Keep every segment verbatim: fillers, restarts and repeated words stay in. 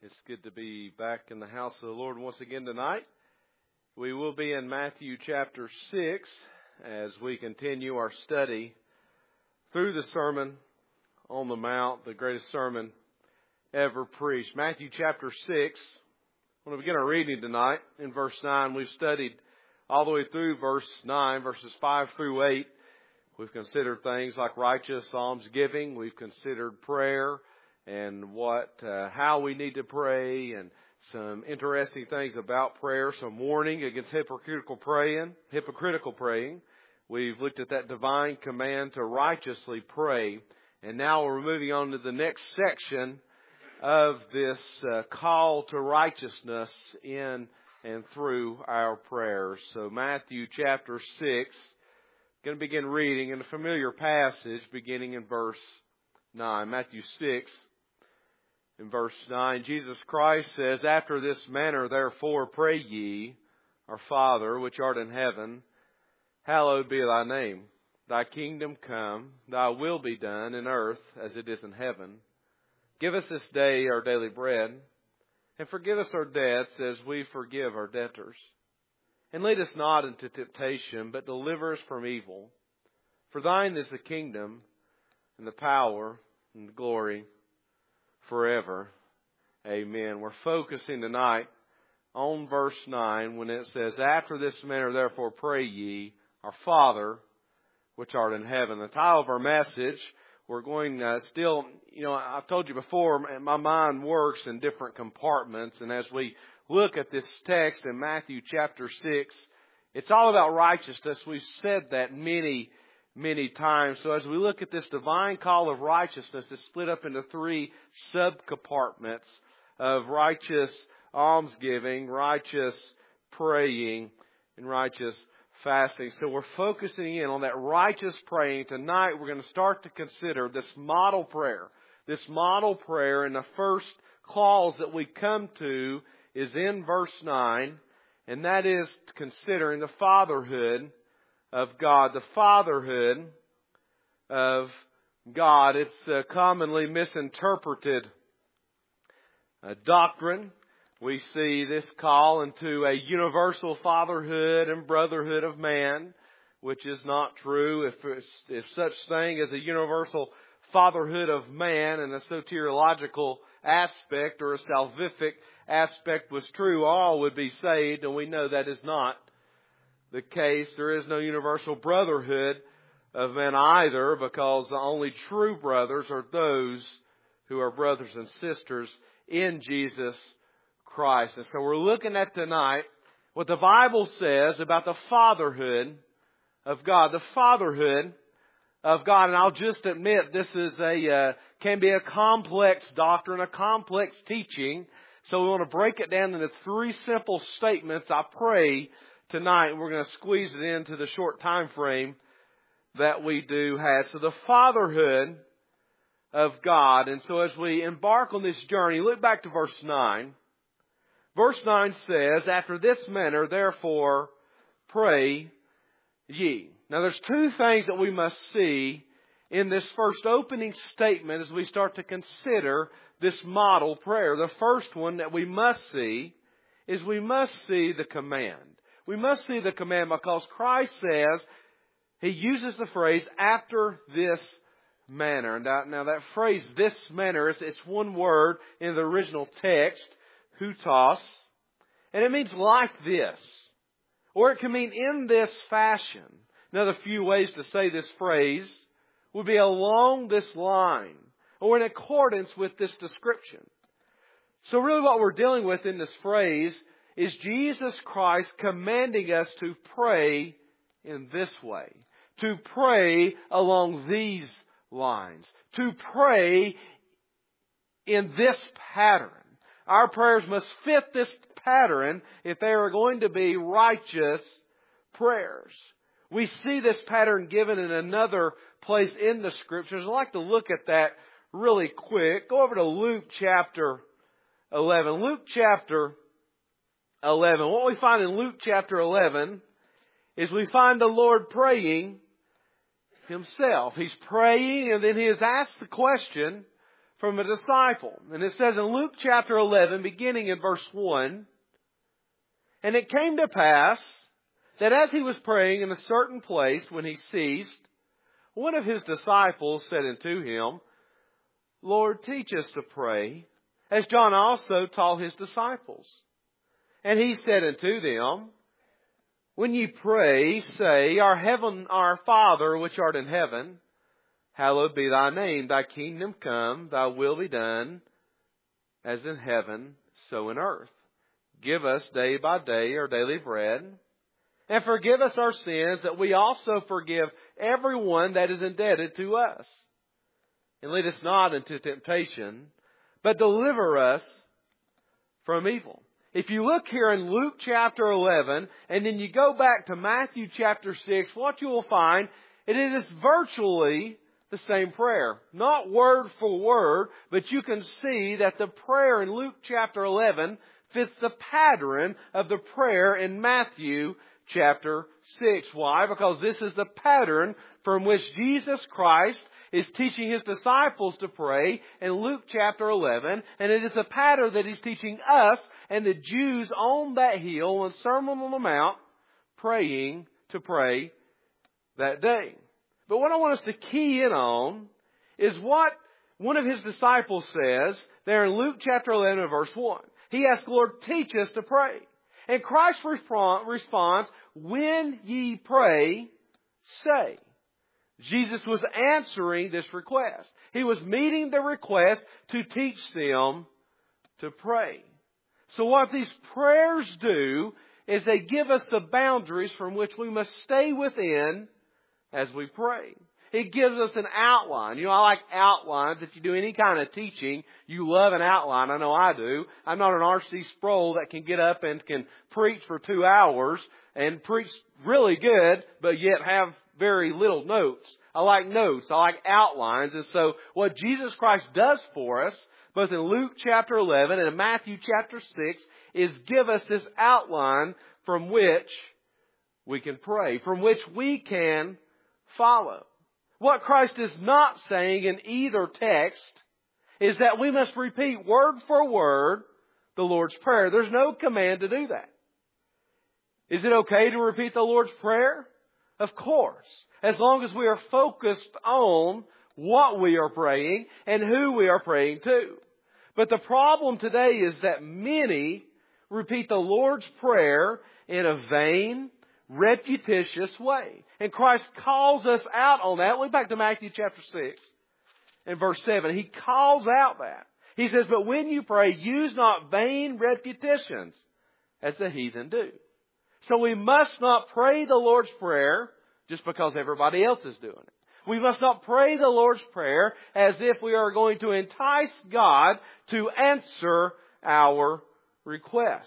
It's good to be back in the house of the Lord once again tonight. We will be in Matthew chapter six as we continue our study through the Sermon on the Mount, the greatest sermon ever preached. Matthew chapter six. I want to begin our reading tonight in verse nine. We've studied all the way through verse nine, verses five through eight. We've considered things like righteous almsgiving. We've considered prayer and what, uh, how we need to pray, and some interesting things about prayer, some warning against hypocritical praying, hypocritical praying. We've looked at that divine command to righteously pray, and now we're moving on to the next section of this uh, call to righteousness in and through our prayers. So Matthew chapter six, going to begin reading in a familiar passage beginning in verse nine. Matthew six. In verse nine, Jesus Christ says, "After this manner, therefore, pray ye, Our Father, which art in heaven, hallowed be thy name. Thy kingdom come, thy will be done in earth as it is in heaven. Give us this day our daily bread, and forgive us our debts as we forgive our debtors. And lead us not into temptation, but deliver us from evil. For thine is the kingdom, and the power, and the glory, forever. Amen." We're focusing tonight on verse nine when it says, "After this manner therefore pray ye, Our Father, which art in heaven." The title of our message, we're going uh, still, you know, I've told you before, my mind works in different compartments. And as we look at this text in Matthew chapter six, it's all about righteousness. We've said that many many times. So as we look at this divine call of righteousness, it's split up into three sub-compartments of righteous almsgiving, righteous praying, and righteous fasting. So we're focusing in on that righteous praying. Tonight we're going to start to consider this model prayer. This model prayer, and the first clause that we come to is in verse nine, and that is considering the fatherhood of God, the fatherhood of God. It's a commonly misinterpreted uh, doctrine. We see this call into a universal fatherhood and brotherhood of man, which is not true. If, if such thing as a universal fatherhood of man and a soteriological aspect or a salvific aspect was true, all would be saved, and we know that is not the case. There is no universal brotherhood of men either, because the only true brothers are those who are brothers and sisters in Jesus Christ. And so we're looking at tonight what the Bible says about the fatherhood of God. The fatherhood of God. And I'll just admit this is a uh, can be a complex doctrine, a complex teaching. So we want to break it down into three simple statements. I pray tonight we're going to squeeze it into the short time frame that we do have. So the fatherhood of God. And so as we embark on this journey, look back to verse nine. Verse nine says, "After this manner, therefore, pray ye." Now there's two things that we must see in this first opening statement as we start to consider this model prayer. The first one that we must see is we must see the command. We must see the command because Christ says, He uses the phrase, "after this manner." Now, now that phrase, "this manner," it's, it's one word in the original text, hutos, and it means like this. Or it can mean in this fashion. Another few ways to say this phrase would be along this line, or in accordance with this description. So really what we're dealing with in this phrase is Jesus Christ commanding us to pray in this way. To pray along these lines. To pray in this pattern. Our prayers must fit this pattern if they are going to be righteous prayers. We see this pattern given in another place in the Scriptures. I'd like to look at that really quick. Go over to Luke chapter eleven. Luke chapter eleven. What we find in Luke chapter eleven is we find the Lord praying Himself. He's praying, and then He has asked the question from a disciple. And it says in Luke chapter eleven, beginning in verse one, "And it came to pass that as he was praying in a certain place, when he ceased, one of his disciples said unto him, Lord, teach us to pray, as John also taught his disciples. And he said unto them, When ye pray, say, Our heaven, our Father which art in heaven, hallowed be thy name. Thy kingdom come, thy will be done, as in heaven, so in earth. Give us day by day our daily bread, and forgive us our sins, that we also forgive everyone that is indebted to us. And lead us not into temptation, but deliver us from evil." If you look here in Luke chapter eleven, and then you go back to Matthew chapter six, what you will find, it is virtually the same prayer. Not word for word, but you can see that the prayer in Luke chapter eleven fits the pattern of the prayer in Matthew chapter six. Why? Because this is the pattern from which Jesus Christ is teaching His disciples to pray in Luke chapter eleven. And it is the pattern that He's teaching us and the Jews on that hill on Sermon on the Mount praying to pray that day. But what I want us to key in on is what one of His disciples says there in Luke chapter eleven verse one. He asks, Lord, teach us to pray. And Christ responds, when ye pray, say. Jesus was answering this request. He was meeting the request to teach them to pray. So what these prayers do is they give us the boundaries from which we must stay within as we pray. It gives us an outline. You know, I like outlines. If you do any kind of teaching, you love an outline. I know I do. I'm not an R C Sproul that can get up and can preach for two hours and preach really good, but yet have very little notes. I like notes. I like outlines. And so what Jesus Christ does for us, both in Luke chapter eleven and in Matthew chapter six, is give us this outline from which we can pray, from which we can follow. What Christ is not saying in either text is that we must repeat word for word the Lord's Prayer. There's no command to do that. Is it okay to repeat the Lord's Prayer? Of course. As long as we are focused on what we are praying and who we are praying to. But the problem today is that many repeat the Lord's Prayer in a vain, repetitious way. And Christ calls us out on that. Look back to Matthew chapter six and verse seven. He calls out that. He says, but when you pray, use not vain repetitions as the heathen do. So we must not pray the Lord's Prayer just because everybody else is doing it. We must not pray the Lord's Prayer as if we are going to entice God to answer our request.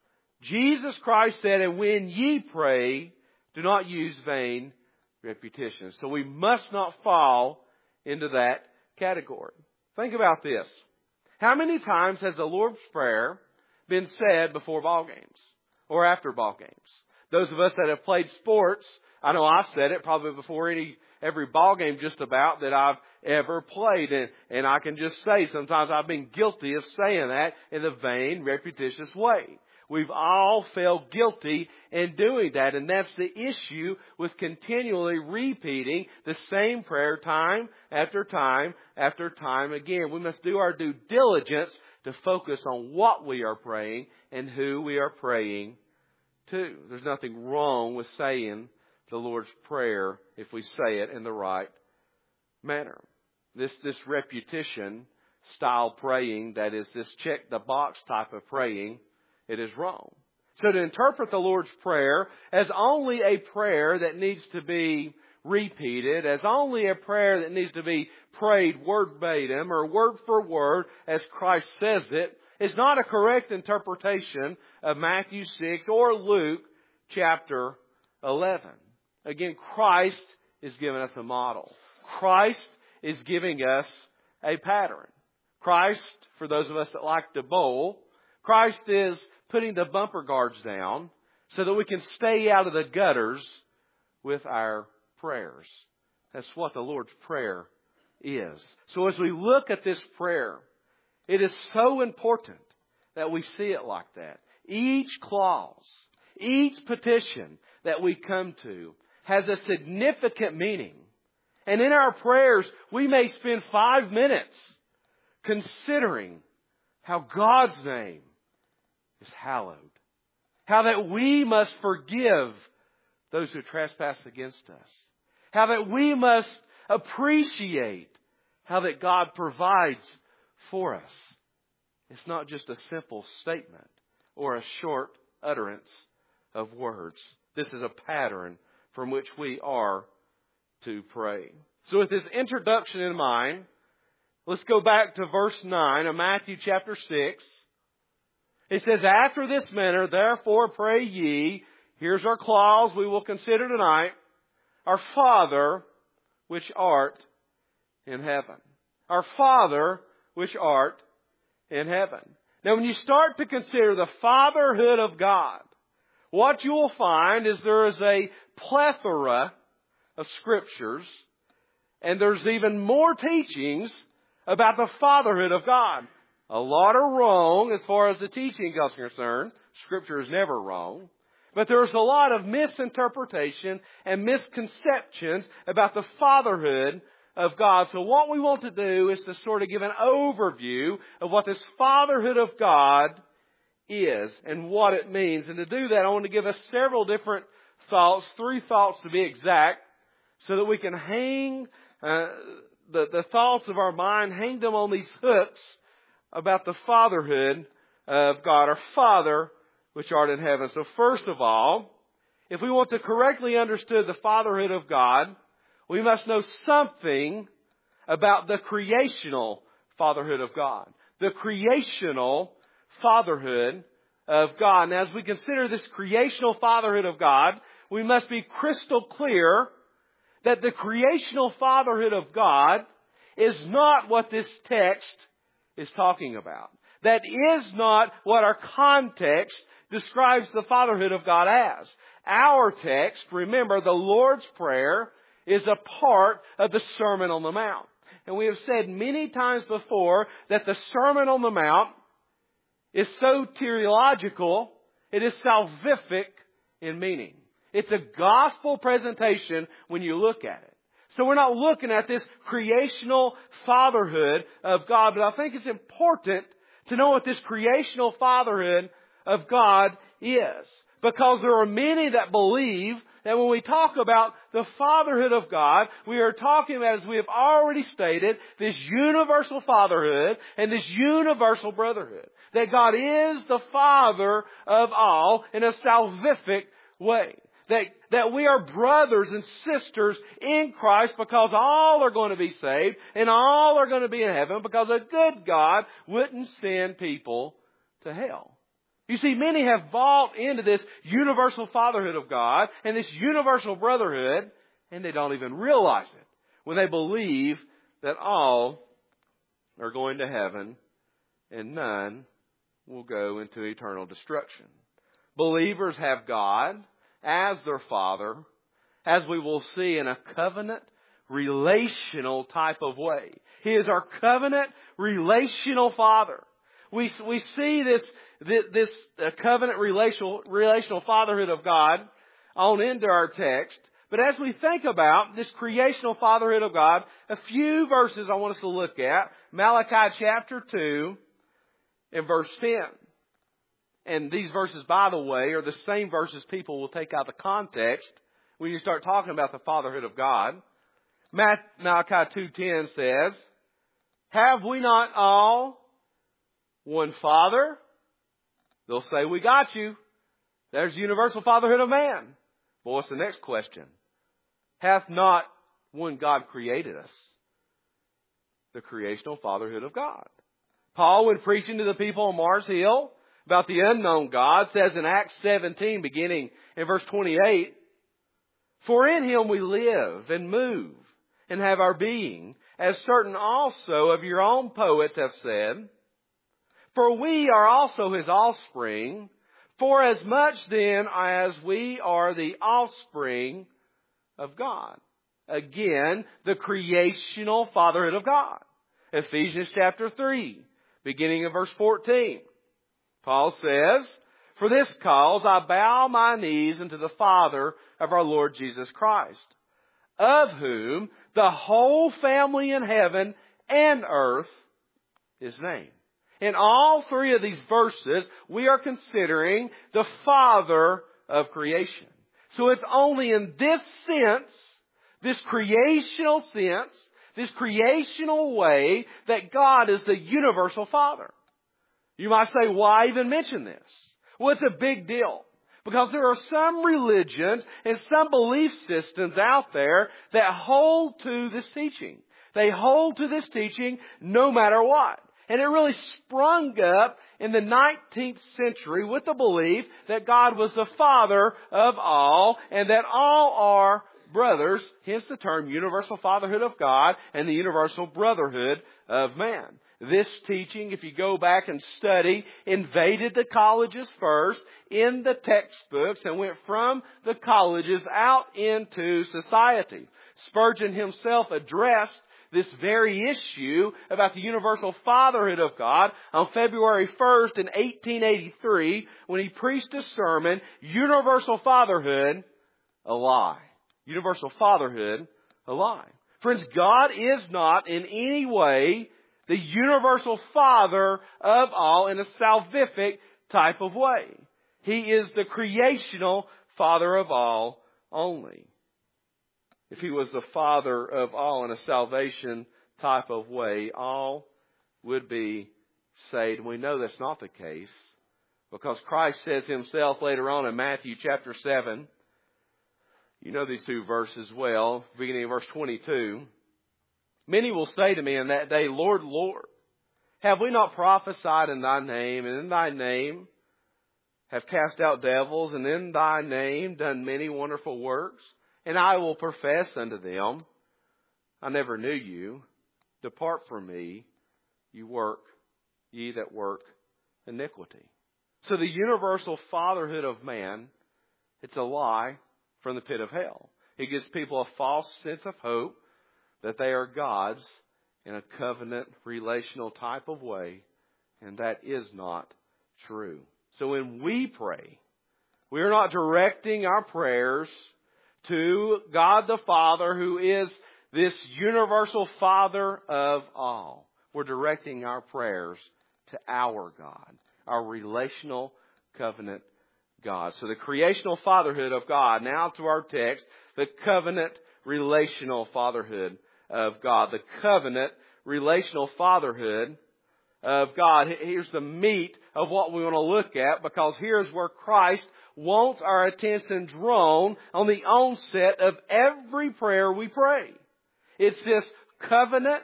Jesus Christ said, and when ye pray, do not use vain repetitions. So we must not fall into that category. Think about this. How many times has the Lord's Prayer been said before ball games or after ball games? Those of us that have played sports, I know I've said it probably before any every ball game just about that I've ever played. And, and I can just say sometimes I've been guilty of saying that in a vain, repetitious way. We've all felt guilty in doing that. And that's the issue with continually repeating the same prayer time after time after time again. We must do our due diligence to focus on what we are praying and who we are praying to. There's nothing wrong with saying the Lord's Prayer if we say it in the right manner. This, this repetition style praying, that is this check the box type of praying, it is wrong. So to interpret the Lord's Prayer as only a prayer that needs to be repeated, as only a prayer that needs to be prayed verbatim or word for word as Christ says it, is not a correct interpretation of Matthew six or Luke chapter eleven. Again, Christ is giving us a model. Christ is giving us a pattern. Christ, for those of us that like to bowl, Christ is putting the bumper guards down so that we can stay out of the gutters with our prayers. That's what the Lord's Prayer is. So as we look at this prayer, it is so important that we see it like that. Each clause, each petition that we come to has a significant meaning. And in our prayers, we may spend five minutes considering how God's name is hallowed. How that we must forgive those who trespass against us. How that we must appreciate how that God provides for us. It's not just a simple statement or a short utterance of words. This is a pattern from which we are to pray. So with this introduction in mind, let's go back to verse nine of Matthew chapter six. It says, after this manner, therefore pray ye. Here's our clause we will consider tonight. Our Father, which art in heaven. Our Father, which art in heaven. Now when you start to consider the fatherhood of God, what you will find is there is a plethora of scriptures, and there's even more teachings about the fatherhood of God. A lot are wrong as far as the teaching is concerned. Scripture is never wrong. But there's a lot of misinterpretation and misconceptions about the fatherhood of God. So what we want to do is to sort of give an overview of what this fatherhood of God is and what it means. And to do that, I want to give us several different thoughts, three thoughts to be exact, so that we can hang uh, the, the thoughts of our mind, hang them on these hooks about the fatherhood of God, our Father which art in heaven. So first of all, if we want to correctly understand the fatherhood of God, we must know something about the creational fatherhood of God. The creational fatherhood of God. And as we consider this creational fatherhood of God, we must be crystal clear that the creational fatherhood of God is not what this text is talking about. That is not what our context describes the fatherhood of God as. Our text, remember, the Lord's Prayer, is a part of the Sermon on the Mount. And we have said many times before that the Sermon on the Mount is soteriological, it is salvific in meaning. It's a gospel presentation when you look at it. So we're not looking at this creational fatherhood of God, but I think it's important to know what this creational fatherhood of God is. Because there are many that believe that when we talk about the fatherhood of God, we are talking about, as we have already stated, this universal fatherhood and this universal brotherhood. That God is the Father of all in a salvific way. That, that we are brothers and sisters in Christ because all are going to be saved and all are going to be in heaven because a good God wouldn't send people to hell. You see, many have bought into this universal fatherhood of God and this universal brotherhood, and they don't even realize it when they believe that all are going to heaven and none will go into eternal destruction. Believers have God as their Father, as we will see, in a covenant relational type of way. He is our covenant relational Father. We, we see this, this, this uh, covenant relational, relational fatherhood of God on into our text. But as we think about this creational fatherhood of God, a few verses I want us to look at. Malachi chapter two and verse ten. And these verses, by the way, are the same verses people will take out of context when you start talking about the fatherhood of God. Malachi two ten says, have we not all one Father? They'll say, we got you. There's universal fatherhood of man. Well, what's the next question? Hath not one God created us? The creational fatherhood of God. Paul, when preaching to the people on Mars Hill about the unknown God, says in Acts seventeen, beginning in verse twenty-eight, for in Him we live and move and have our being, as certain also of your own poets have said, for we are also His offspring, for as much then as we are the offspring of God. again the creational fatherhood of God. Ephesians chapter three, beginning of verse fourteen. Paul says, "For this cause I bow my knees unto the Father of our Lord Jesus Christ, of whom the whole family in heaven and earth is named." In all three of these verses, we are considering the Father of creation. So it's only in this sense, this creational sense, this creational way, that God is the universal Father. You might say, why even mention this? Well, it's a big deal. Because there are some religions and some belief systems out there that hold to this teaching. They hold to this teaching no matter what. And it really sprung up in the nineteenth century with the belief that God was the Father of all and that all are brothers, hence the term universal fatherhood of God and the universal brotherhood of man. This teaching, if you go back and study, invaded the colleges first in the textbooks and went from the colleges out into society. Spurgeon himself addressed this very issue about the universal fatherhood of God on February first in eighteen eighty-three when he preached a sermon, Universal Fatherhood, a Lie. Universal Fatherhood, a Lie. Friends, God is not in any way the universal Father of all in a salvific type of way. He is the creational Father of all only. If He was the Father of all in a salvation type of way, all would be saved. We know that's not the case because Christ says Himself later on in Matthew chapter seven, you know these two verses well, beginning of verse twenty-two. Many will say to me in that day, Lord, Lord, have we not prophesied in Thy name, and in Thy name have cast out devils, and in Thy name done many wonderful works? And I will profess unto them, I never knew you. Depart from me, you work, ye that work iniquity. So the universal fatherhood of man, it's a lie from the pit of hell. It gives people a false sense of hope that they are God's in a covenant relational type of way, and that is not true. So when we pray, we are not directing our prayers to God the Father, who is this universal Father of all. We're directing our prayers to our God, our relational covenant God. So the creational fatherhood of God. Now to our text, the covenant relational fatherhood of God. The covenant relational fatherhood of God. Here's the meat of what we want to look at, because here's where Christ wants our attention drawn on the onset of every prayer we pray. It's this covenant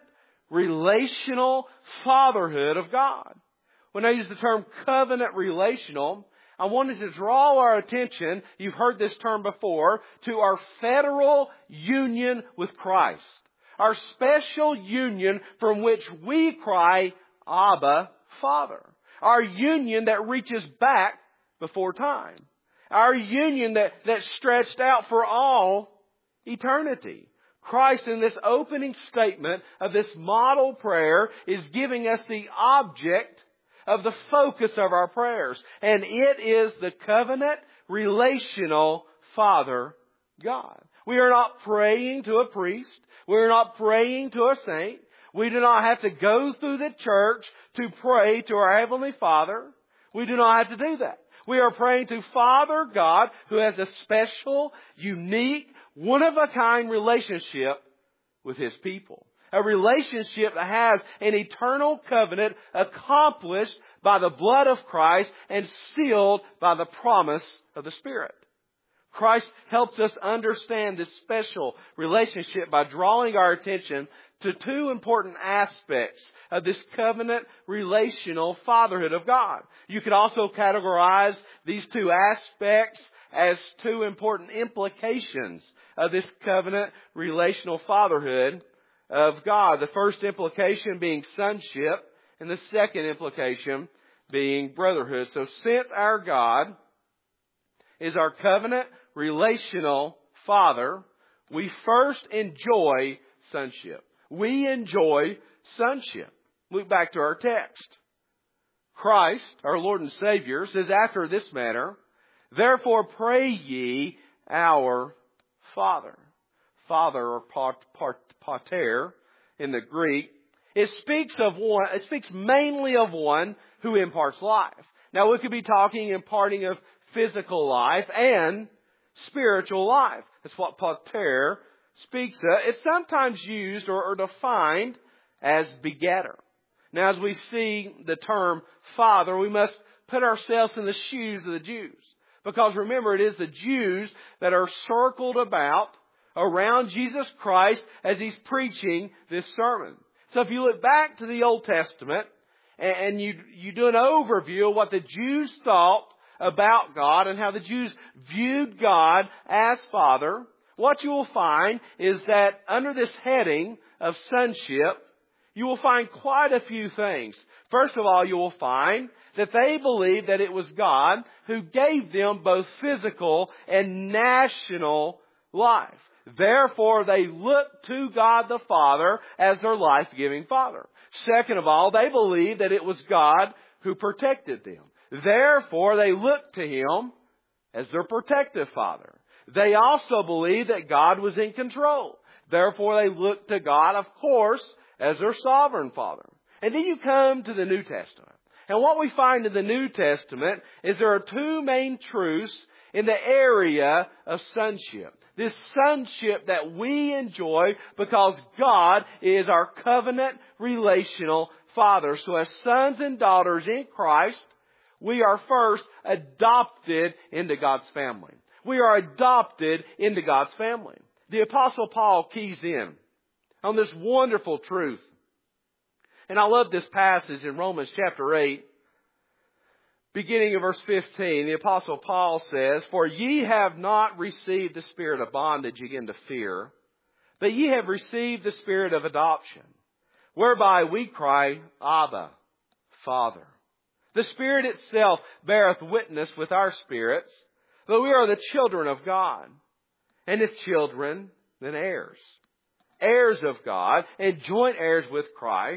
relational fatherhood of God. When I use the term covenant relational, I wanted to draw our attention, you've heard this term before, to our federal union with Christ. Our special union from which we cry, Abba, Father. Our union that reaches back before time. Our union that, that stretched out for all eternity. Christ, in this opening statement of this model prayer, is giving us the object of the focus of our prayers. And it is the covenant relational Father God. We are not praying to a priest. We are not praying to a saint. We do not have to go through the church to pray to our Heavenly Father. We do not have to do that. We are praying to Father God, who has a special, unique, one-of-a-kind relationship with His people. A relationship that has an eternal covenant accomplished by the blood of Christ and sealed by the promise of the Spirit. Christ helps us understand this special relationship by drawing our attention to two important aspects of this covenant relational fatherhood of God. You could also categorize these two aspects as two important implications of this covenant relational fatherhood of God. The first implication being sonship, and the second implication being brotherhood. So since our God is our covenant relational Father, we first enjoy sonship. We enjoy sonship. Look back to our text. Christ, our Lord and Savior, says after this manner, therefore pray ye our Father. Father, or pater in the Greek, it speaks of one, it speaks mainly of one who imparts life. Now we could be talking imparting of physical life and spiritual life. That's what pater speaks of. It's sometimes used or, or defined as begetter. Now as we see the term Father, we must put ourselves in the shoes of the Jews. Because remember, it is the Jews that are circled about around Jesus Christ as He's preaching this sermon. So if you look back to the Old Testament and you, you do an overview of what the Jews thought about God and how the Jews viewed God as Father, what you will find is that under this heading of sonship, you will find quite a few things. First of all, you will find that they believed that it was God who gave them both physical and national life. Therefore, they looked to God the Father as their life-giving Father. Second of all, they believed that it was God who protected them. Therefore, they looked to Him as their protective Father. They also believed that God was in control. Therefore, they looked to God, of course, as their sovereign Father. And then you come to the New Testament. And what we find in the New Testament is there are two main truths in the area of sonship. This sonship that we enjoy because God is our covenant relational Father. So as sons and daughters in Christ, we are first adopted into God's family. We are adopted into God's family. The Apostle Paul keys in on this wonderful truth. And I love this passage in Romans chapter eight, beginning of verse fifteen. The Apostle Paul says, for ye have not received the spirit of bondage again to fear, but ye have received the spirit of adoption, whereby we cry, Abba, Father. The Spirit itself beareth witness with our spirits that we are the children of God. And if children, then heirs. Heirs of God and joint heirs with Christ.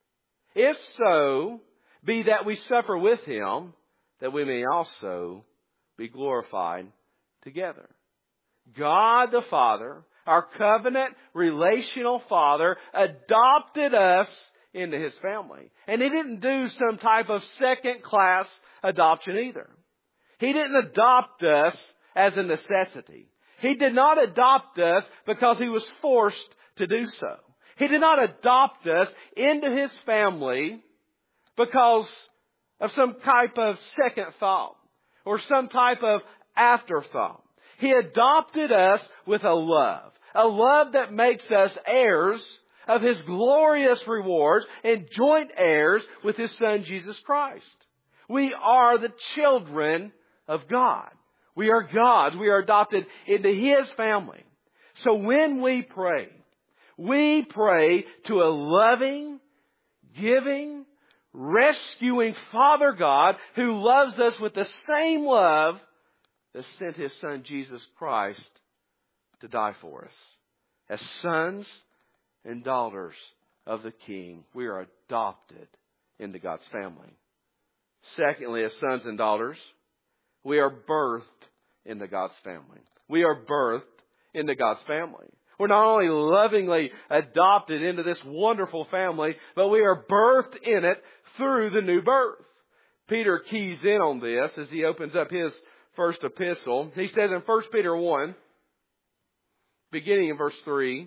If so, be that we suffer with Him, that we may also be glorified together. God the Father, our covenant relational Father, adopted us into His family. And He didn't do some type of second-class adoption either. He didn't adopt us as a necessity. He did not adopt us because He was forced to do so. He did not adopt us into His family because of some type of second thought or some type of afterthought. He adopted us with a love, a love that makes us heirs of His glorious rewards and joint heirs with His Son Jesus Christ. We are the children of God. We are God's. We are adopted into His family. So when we pray, we pray to a loving, giving, rescuing Father God who loves us with the same love that sent His Son Jesus Christ to die for us. As sons and daughters of the King, we are adopted into God's family. Secondly, as sons and daughters, we are birthed into God's family. We are birthed into God's family. We're not only lovingly adopted into this wonderful family, but we are birthed in it through the new birth. Peter keys in on this as he opens up his first epistle. He says in First Peter one, beginning in verse three,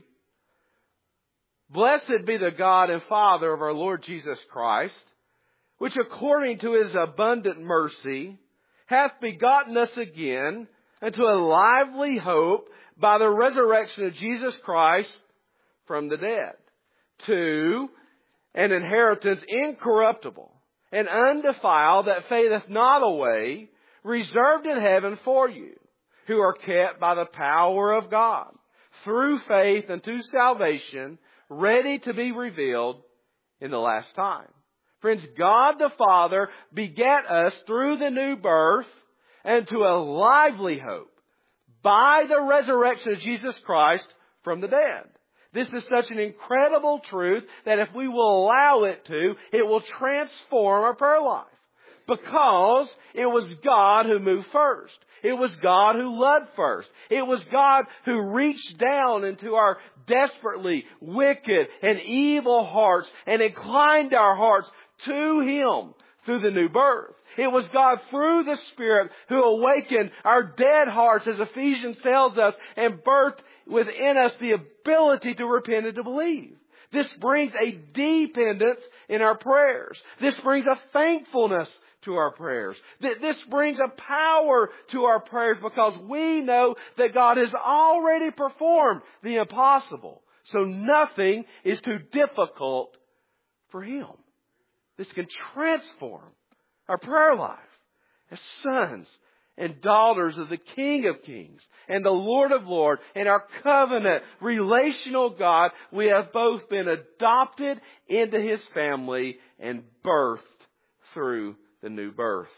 blessed be the God and Father of our Lord Jesus Christ, which according to His abundant mercy hath begotten us again unto a lively hope by the resurrection of Jesus Christ from the dead, to an inheritance incorruptible and undefiled that fadeth not away, reserved in heaven for you, who are kept by the power of God, through faith unto salvation, ready to be revealed in the last time. Friends, God the Father begat us through the new birth and to a lively hope by the resurrection of Jesus Christ from the dead. This is such an incredible truth that if we will allow it to, it will transform our prayer life. Because it was God who moved first. It was God who led first. It was God who reached down into our desperately wicked and evil hearts and inclined our hearts to Him through the new birth. It was God through the Spirit who awakened our dead hearts, as Ephesians tells us, and birthed within us the ability to repent and to believe. This brings a dependence in our prayers. This brings a thankfulness to our prayers. This brings a power to our prayers because we know that God has already performed the impossible. So nothing is too difficult for Him. This can transform our prayer life as sons and daughters of the King of Kings and the Lord of Lords and our covenant relational God. We have both been adopted into His family and birthed through the new birth.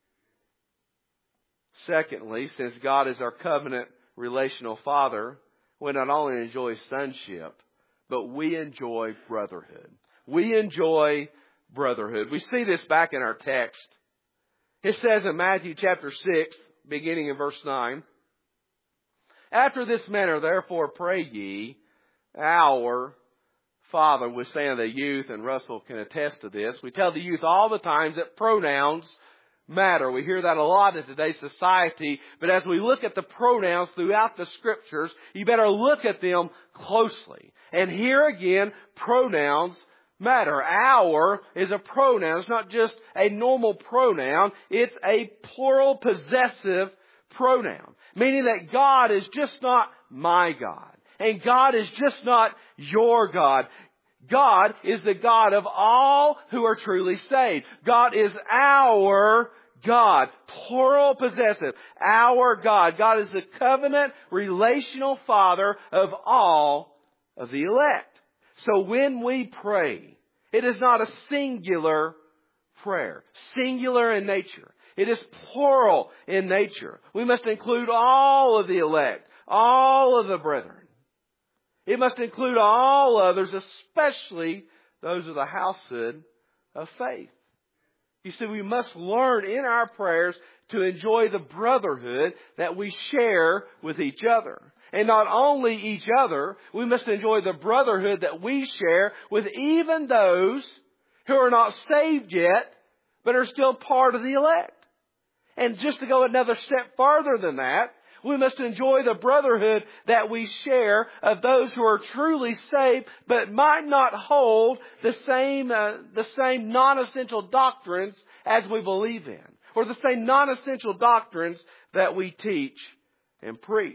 Secondly, since God is our covenant relational Father, we not only enjoy sonship, but we enjoy brotherhood. We enjoy brotherhood. We see this back in our text. It says in Matthew chapter six, beginning in verse nine, "After this manner, therefore, pray ye, our Father." We're saying the youth, and Russell can attest to this. We tell the youth all the time that pronouns matter. We hear that a lot in today's society. But as we look at the pronouns throughout the Scriptures, you better look at them closely. And here again, pronouns matter. Our is a pronoun. It's not just a normal pronoun. It's a plural possessive pronoun. Meaning that God is just not my God. And God is just not your God. God is the God of all who are truly saved. God is our God. Plural possessive. Our God. God is the covenant relational Father of all of the elect. So when we pray, it is not a singular prayer. Singular in nature. It is plural in nature. We must include all of the elect. All of the brethren. It must include all others, especially those of the household of faith. You see, we must learn in our prayers to enjoy the brotherhood that we share with each other. And not only each other, we must enjoy the brotherhood that we share with even those who are not saved yet, but are still part of the elect. And just to go another step farther than that, we must enjoy the brotherhood that we share of those who are truly saved, but might not hold the same uh, the same non-essential doctrines as we believe in, or the same non-essential doctrines that we teach and preach.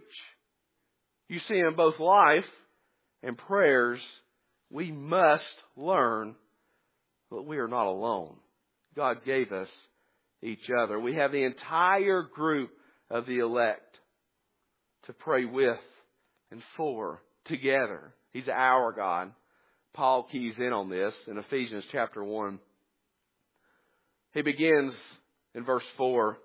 You see, in both life and prayers, we must learn that we are not alone. God gave us each other. We have the entire group of the elect to pray with and for together. He's our God. Paul keys in on this in Ephesians chapter one. He begins in verse four.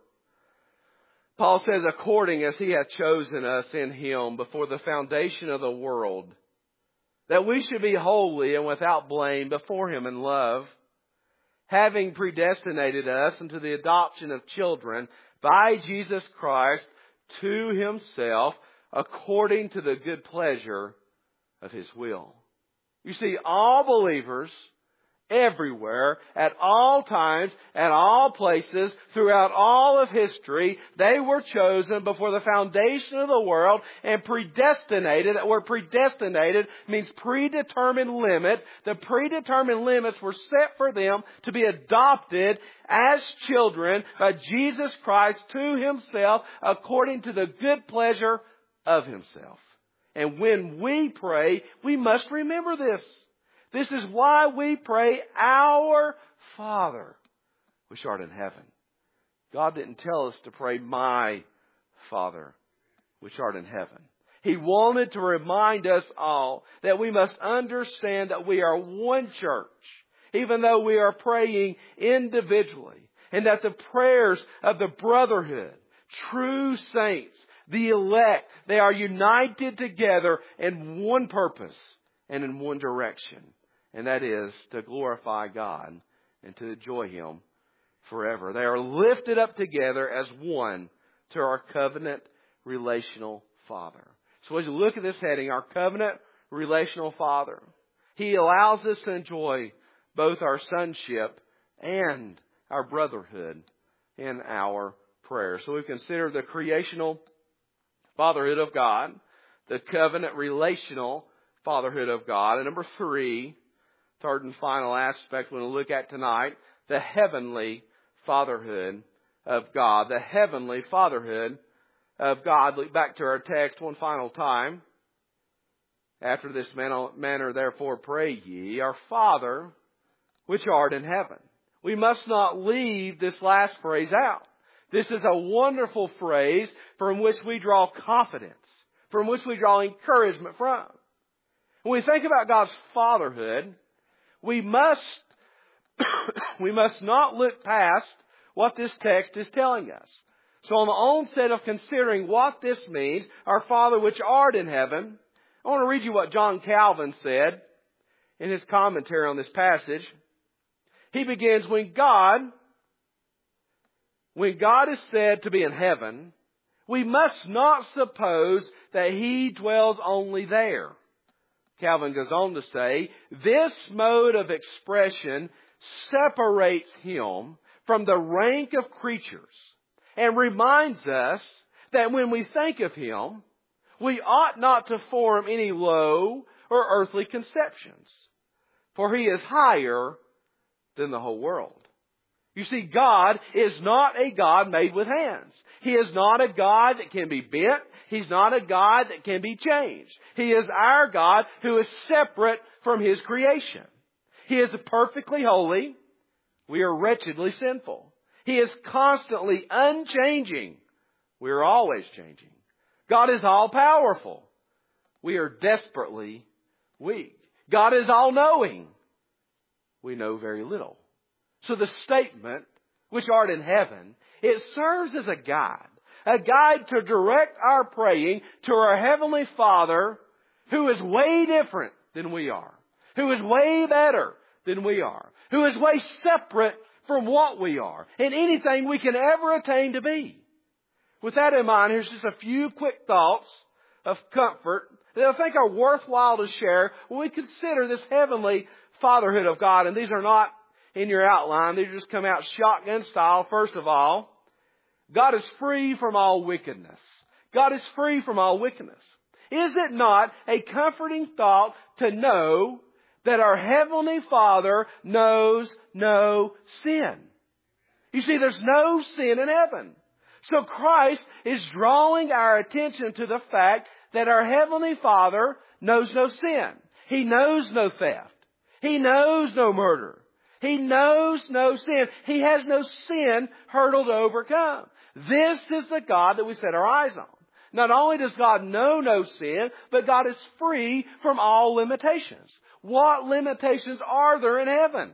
Paul says, "According as He hath chosen us in Him before the foundation of the world, that we should be holy and without blame before Him in love, having predestinated us unto the adoption of children by Jesus Christ to Himself, according to the good pleasure of His will." You see, all believers, everywhere, at all times, at all places, throughout all of history, they were chosen before the foundation of the world and predestinated. That word predestinated means predetermined limits. The predetermined limits were set for them to be adopted as children by Jesus Christ to Himself according to the good pleasure of Himself. And when we pray, we must remember this. This is why we pray, "Our Father, which art in heaven." God didn't tell us to pray, "My Father, which art in heaven." He wanted to remind us all that we must understand that we are one church, even though we are praying individually, and that the prayers of the brotherhood, true saints, the elect. They are united together in one purpose and in one direction. And that is to glorify God and to enjoy Him forever. They are lifted up together as one to our covenant relational Father. So as you look at this heading, our covenant relational Father, He allows us to enjoy both our sonship and our brotherhood in our prayer. So we've considered the creational fatherhood of God, the covenant relational fatherhood of God, and number three, third and final aspect we're going to look at tonight, the heavenly fatherhood of God. The heavenly fatherhood of God. Look back to our text one final time. After this manner, therefore, pray ye, our Father, which art in heaven. We must not leave this last phrase out. This is a wonderful phrase from which we draw confidence, from which we draw encouragement from. When we think about God's fatherhood, we must, we must not look past what this text is telling us. So on the onset of considering what this means, our Father which art in heaven, I want to read you what John Calvin said in his commentary on this passage. He begins, when God, when God is said to be in heaven, we must not suppose that He dwells only there. Calvin goes on to say, this mode of expression separates Him from the rank of creatures and reminds us that when we think of Him, we ought not to form any low or earthly conceptions, for He is higher than the whole world. You see, God is not a God made with hands. He is not a God that can be bent. He's not a God that can be changed. He is our God who is separate from His creation. He is perfectly holy. We are wretchedly sinful. He is constantly unchanging. We are always changing. God is all-powerful. We are desperately weak. God is all-knowing. We know very little. So the statement, which art in heaven, it serves as a guide. A guide to direct our praying to our Heavenly Father, who is way different than we are. Who is way better than we are. Who is way separate from what we are. And anything we can ever attain to be. With that in mind, here's just a few quick thoughts of comfort that I think are worthwhile to share when we consider this heavenly fatherhood of God. And these are not in your outline. They just come out shotgun style. First of all, God is free from all wickedness. God is free from all wickedness. Is it not a comforting thought to know that our Heavenly Father knows no sin? You see, there's no sin in heaven. So Christ is drawing our attention to the fact that our Heavenly Father knows no sin. He knows no theft. He knows no murder. He knows no sin. He has no sin hurdle to overcome. This is the God that we set our eyes on. Not only does God know no sin, but God is free from all limitations. What limitations are there in heaven?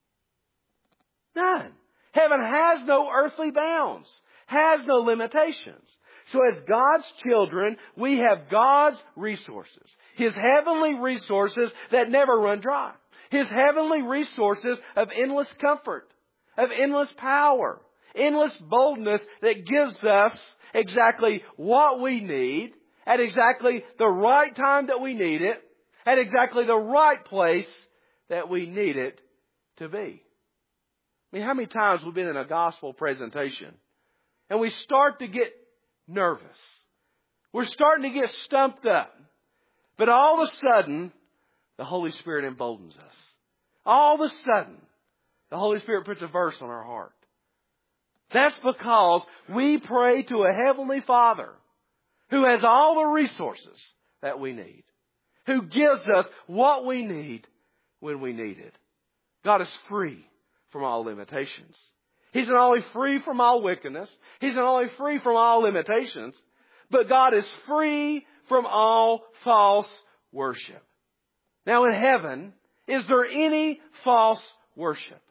None. Heaven has no earthly bounds, has no limitations. So as God's children, we have God's resources. His heavenly resources that never run dry. His heavenly resources of endless comfort, of endless power, endless boldness that gives us exactly what we need at exactly the right time that we need it, at exactly the right place that we need it to be. I mean, how many times we've been in a gospel presentation and we start to get nervous. We're starting to get stumped up. But all of a sudden, the Holy Spirit emboldens us. All of a sudden, the Holy Spirit puts a verse on our heart. That's because we pray to a Heavenly Father who has all the resources that we need, who gives us what we need when we need it. God is free from all limitations. He's not only free from all wickedness, He's not only free from all limitations, but God is free from all false worship. Now in heaven, is there any false worship?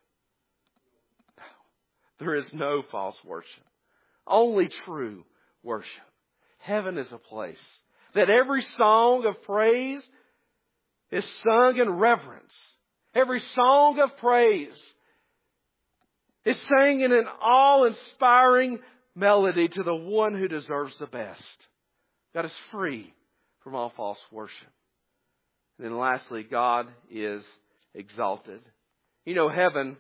No. There is no false worship. Only true worship. Heaven is a place that every song of praise is sung in reverence. Every song of praise is sang in an awe-inspiring melody to the one who deserves the best. God is free from all false worship. And then lastly, God is exalted. You know, heaven,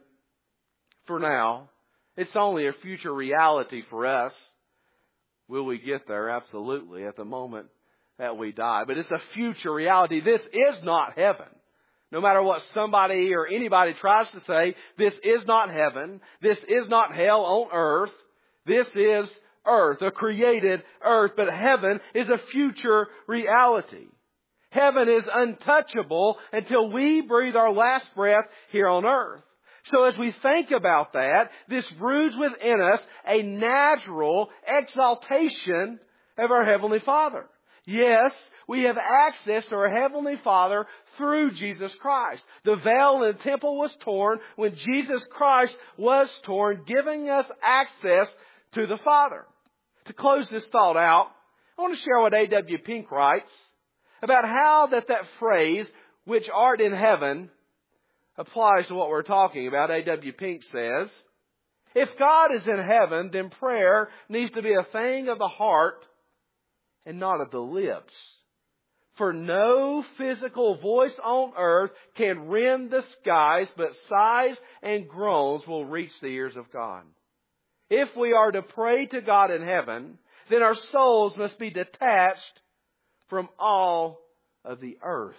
for now, it's only a future reality for us. Will we get there? Absolutely, at the moment that we die. But it's a future reality. This is not heaven. No matter what somebody or anybody tries to say, this is not heaven. This is not hell on earth. This is earth, a created earth. But heaven is a future reality. Heaven is untouchable until we breathe our last breath here on earth. So as we think about that, this broods within us a natural exaltation of our Heavenly Father. Yes, we have access to our Heavenly Father through Jesus Christ. The veil in the temple was torn when Jesus Christ was torn, giving us access to the Father. To close this thought out, I want to share what A W Pink writes about how that, that phrase, which art in heaven, applies to what we're talking about. A W Pink says, if God is in heaven, then prayer needs to be a thing of the heart and not of the lips. For no physical voice on earth can rend the skies, but sighs and groans will reach the ears of God. If we are to pray to God in heaven, then our souls must be detached from all of the earth.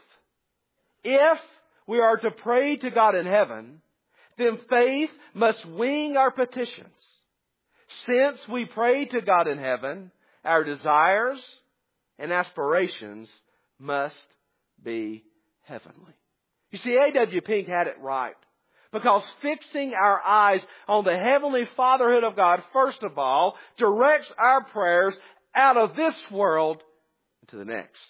If we are to pray to God in heaven, then faith must wing our petitions. Since we pray to God in heaven, our desires and aspirations must be heavenly. You see, A W Pink had it right. Because fixing our eyes on the heavenly fatherhood of God, first of all, directs our prayers out of this world into the next.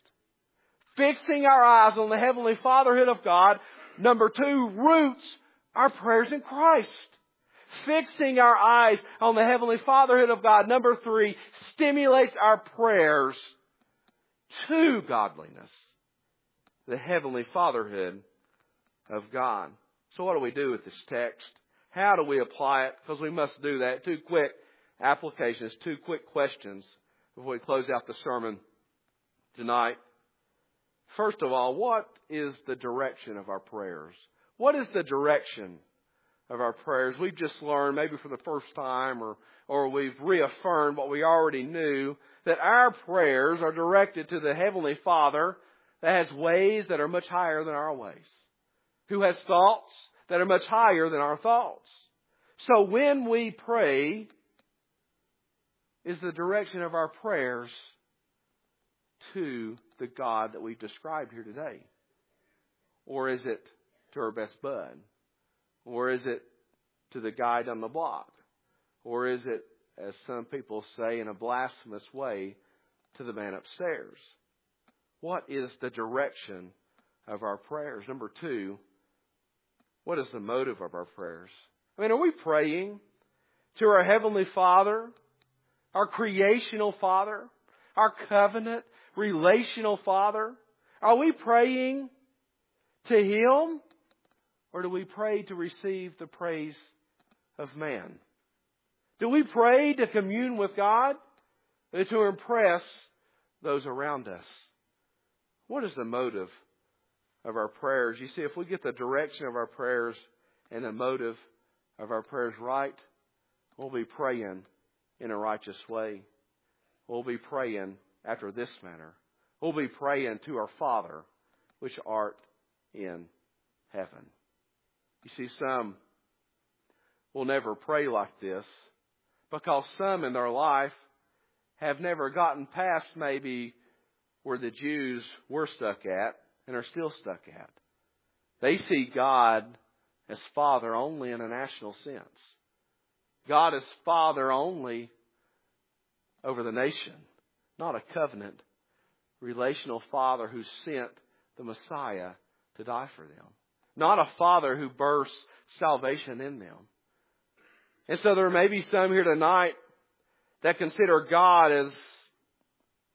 Fixing our eyes on the heavenly fatherhood of God, number two, roots our prayers in Christ. Fixing our eyes on the heavenly fatherhood of God, number three, stimulates our prayers to godliness, the heavenly fatherhood of God. So what do we do with this text? How do we apply it? Because we must do that. Two quick applications, two quick questions before we close out the sermon tonight. First of all, what is the direction of our prayers? What is the direction of our prayers? We've just learned, maybe for the first time, or, or we've reaffirmed what we already knew, that our prayers are directed to the Heavenly Father that has ways that are much higher than our ways, who has thoughts that are much higher than our thoughts. So when we pray, is the direction of our prayers to the God that we've described here today? Or is it to our best bud? Or is it to the guy down the block? Or is it, as some people say in a blasphemous way, to the man upstairs? What is the direction of our prayers? Number two, what is the motive of our prayers? I mean, are we praying to our Heavenly Father, our creational Father, our covenant, relational Father? Are we praying to Him? Or do we pray to receive the praise of man? Do we pray to commune with God or to impress those around us? What is the motive of our prayers? You see, if we get the direction of our prayers and the motive of our prayers right, we'll be praying in a righteous way. We'll be praying after this manner. We'll be praying to our Father, which art in heaven. You see, some will never pray like this because some in their life have never gotten past maybe where the Jews were stuck at and are still stuck at. They see God as Father only in a national sense. God as Father only over the nation, not a covenant, relational Father who sent the Messiah to die for them. Not a Father who bursts salvation in them. And so there may be some here tonight that consider God as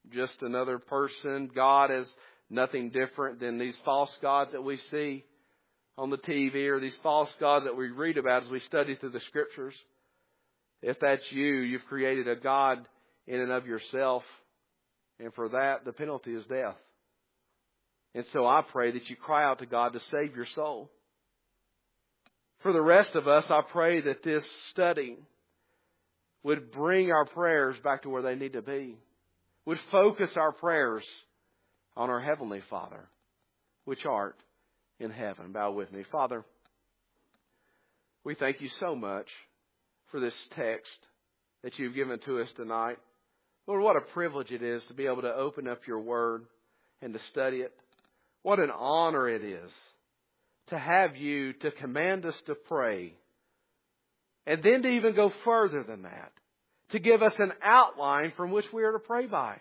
just another person. God is nothing different than these false gods that we see on the T V or these false gods that we read about as we study through the Scriptures. If that's you, you've created a God in and of yourself. And for that, the penalty is death. And so I pray that you cry out to God to save your soul. For the rest of us, I pray that this study would bring our prayers back to where they need to be. Would focus our prayers on our Heavenly Father, which art in heaven. Bow with me. Father, we thank you so much for this text that you've given to us tonight. Lord, what a privilege it is to be able to open up your Word and to study it. What an honor it is to have you to command us to pray. And then to even go further than that. To give us an outline from which we are to pray by.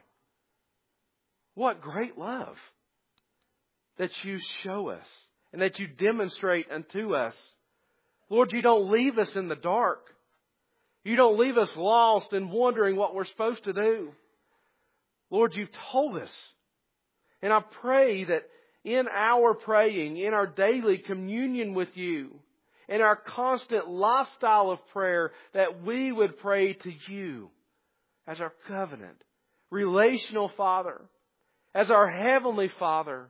What great love that you show us and that you demonstrate unto us. Lord, you don't leave us in the dark. You don't leave us lost and wondering what we're supposed to do. Lord, you've told us. And I pray that in our praying, in our daily communion with you, in our constant lifestyle of prayer, that we would pray to you as our covenant, relational Father, as our Heavenly Father,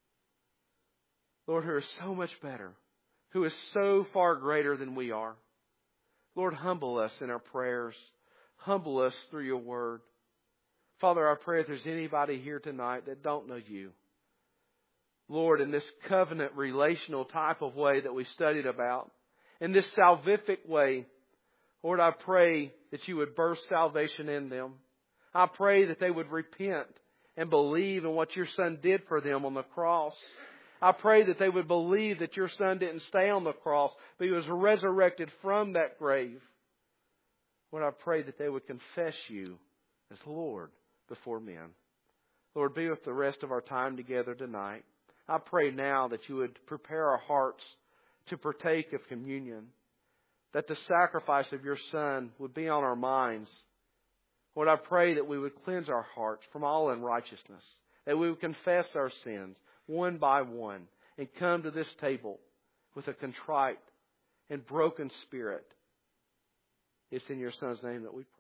Lord, who is so much better, who is so far greater than we are. Lord, humble us in our prayers. Humble us through your word. Father, I pray if there's anybody here tonight that don't know you, Lord, in this covenant relational type of way that we studied about, in this salvific way, Lord, I pray that you would birth salvation in them. I pray that they would repent and believe in what your Son did for them on the cross. I pray that they would believe that your Son didn't stay on the cross, but He was resurrected from that grave. Lord, I pray that they would confess you as Lord before men. Lord, be with the rest of our time together tonight. I pray now that you would prepare our hearts to partake of communion, that the sacrifice of your Son would be on our minds. Lord, I pray that we would cleanse our hearts from all unrighteousness, that we would confess our sins one by one and come to this table with a contrite and broken spirit. It's in your Son's name that we pray.